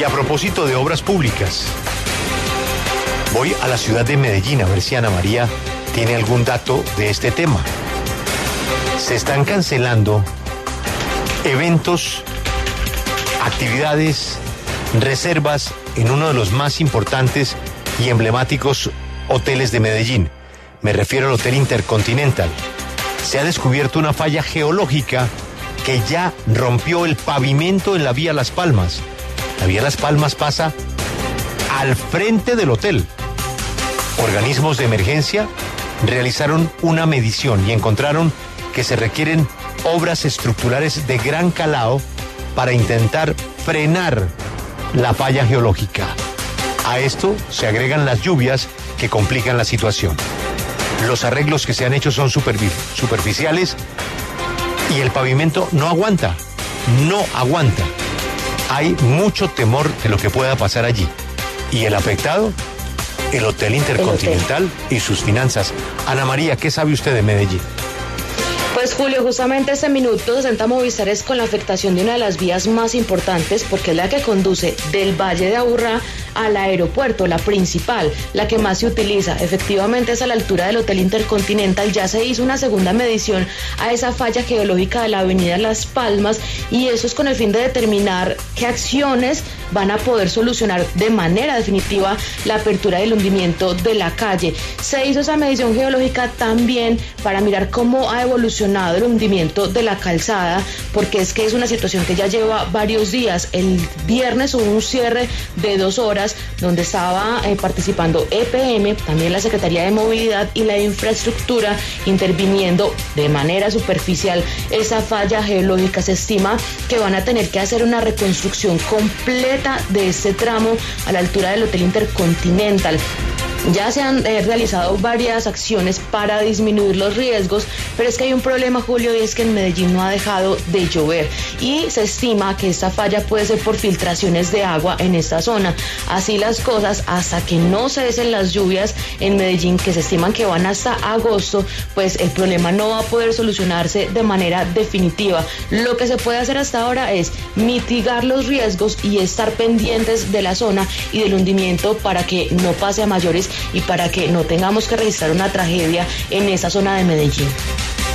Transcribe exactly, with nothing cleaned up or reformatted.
Y a propósito de obras públicas, voy a la ciudad de Medellín a ver si Ana María tiene algún dato de este tema. Se están cancelando eventos, actividades, reservas en uno de los más importantes y emblemáticos hoteles de Medellín. Me refiero al Hotel Intercontinental. Se ha descubierto una falla geológica que ya rompió el pavimento en la vía Las Palmas. La vía Las Palmas pasa al frente del hotel. Organismos de emergencia realizaron una medición y encontraron que se requieren obras estructurales de gran calado para intentar frenar la falla geológica. A esto se agregan las lluvias que complican la situación. Los arreglos que se han hecho son superficiales y el pavimento no aguanta, no aguanta. Hay mucho temor de lo que pueda pasar allí. Y el afectado, el Hotel Intercontinental y sus finanzas. Ana María, ¿qué sabe usted de Medellín? Pues Julio, justamente este minuto sesenta Movistar es con la afectación de una de las vías más importantes porque es la que conduce del Valle de Aburrá al aeropuerto, la principal, la que más se utiliza. Efectivamente es a la altura del Hotel Intercontinental. Ya se hizo una segunda medición a esa falla geológica de la avenida Las Palmas y eso es con el fin de determinar qué acciones van a poder solucionar de manera definitiva la apertura del hundimiento de la calle. Se hizo esa medición geológica también para mirar cómo ha evolucionado el hundimiento de la calzada, porque es que es una situación que ya lleva varios días. El viernes hubo un cierre de dos horas donde estaba eh, participando E P M, también la Secretaría de Movilidad y la Infraestructura interviniendo de manera superficial esa falla geológica. Se estima que van a tener que hacer una reconstrucción completa de este tramo a la altura del Hotel Intercontinental. Ya se han eh, realizado varias acciones para disminuir los riesgos, pero es que hay un problema, Julio, y es que en Medellín no ha dejado de llover y se estima que esta falla puede ser por filtraciones de agua en esta zona. Así las cosas, hasta que no cesen las lluvias en Medellín, que se estiman que van hasta agosto, pues el problema no va a poder solucionarse de manera definitiva. Lo que se puede hacer hasta ahora es mitigar los riesgos y estar pendientes de la zona y del hundimiento para que no pase a mayores y para que no tengamos que registrar una tragedia en esa zona de Medellín.